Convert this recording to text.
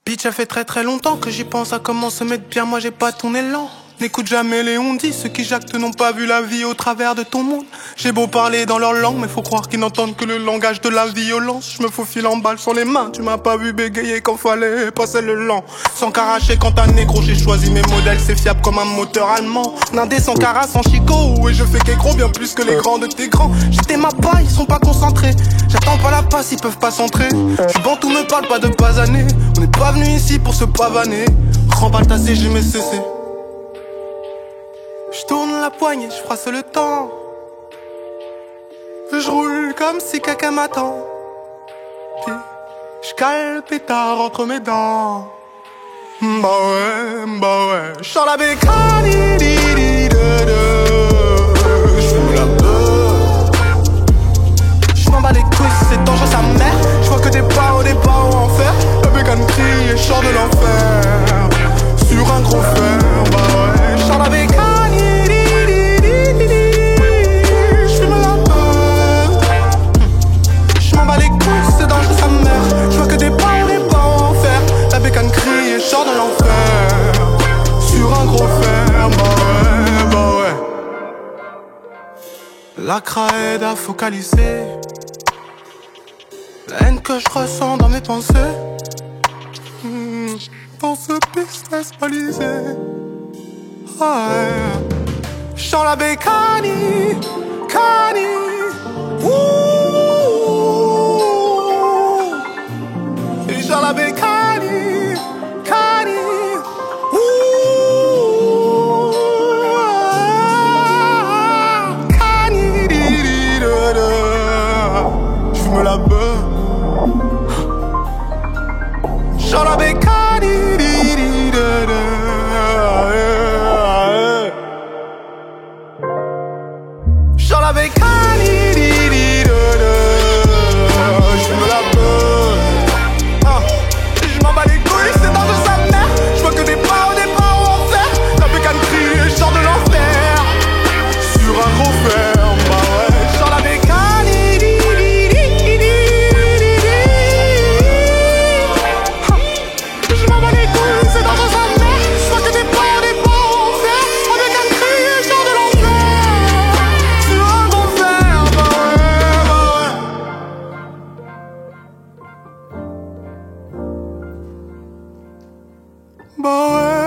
Bitch, ça fait très longtemps que j'y pense à comment se mettre bien, moi j'ai pas ton élan. N'écoute jamais les on-dit, ceux qui jactent n'ont pas vu la vie au travers de ton monde. J'ai beau parler dans leur langue, mais faut croire qu'ils n'entendent que le langage de la violence. Je me faufile en balle sur les mains, tu m'as pas vu bégayer quand fallait passer le lent. Sans caracher quand un négro, j'ai choisi mes modèles, c'est fiable comme un moteur allemand. Nindé sans cara, sans chicot, et je fais qu'écro bien plus que les grands de tes grands. J'étais ma paille, ils sont pas concentrés. J'attends pas la passe, ils peuvent pas s'entrer. Tu bon, tout me parle pas de basaner. On n'est pas venu ici pour se pavaner. Remballe ta CG, mais cessé. J'tourne la poignée, j'froisse le temps. J'roule comme si quelqu'un m'attend. Puis j'cale le pétard entre mes dents. Bah ouais, j'sors la bécane. J'fume la beuh. J'm'en bats les couilles, c'est dangereux sa mère. J'vois que des barreaux en fer. La bécane crie et j'sors de l'enfer. Sur un gros fer, bah ouais, j'sors la bécane. C'est dangereux sa mère. Je vois que des barreaux en fer. La bécane crie et sort de l'enfer. Sur un gros fer, bah ouais. La craie à focaliser la haine que je ressens dans mes pensées. Dans ce business balisé. Ouais. J'sens la bécane, cani. J'sens la bécane, cani. Cani. J'fume la beuh. J'sens la bécane. J'sens la bécane. J'fume la beuh. J'm'en bats les couilles, c'est dangereux sa mère. J'vois que des barreaux en fer. La bécane crie et j'sors de l'enfer. Sur un gros fer, bah ouais. J'sors la bécane. J'm'en bats les couilles, c'est dangereux sa mère. J'vois que des barreaux en fer. La bécane crie et j'sors de l'enfer. Sur un gros fer, bah ouais. Bah ouais.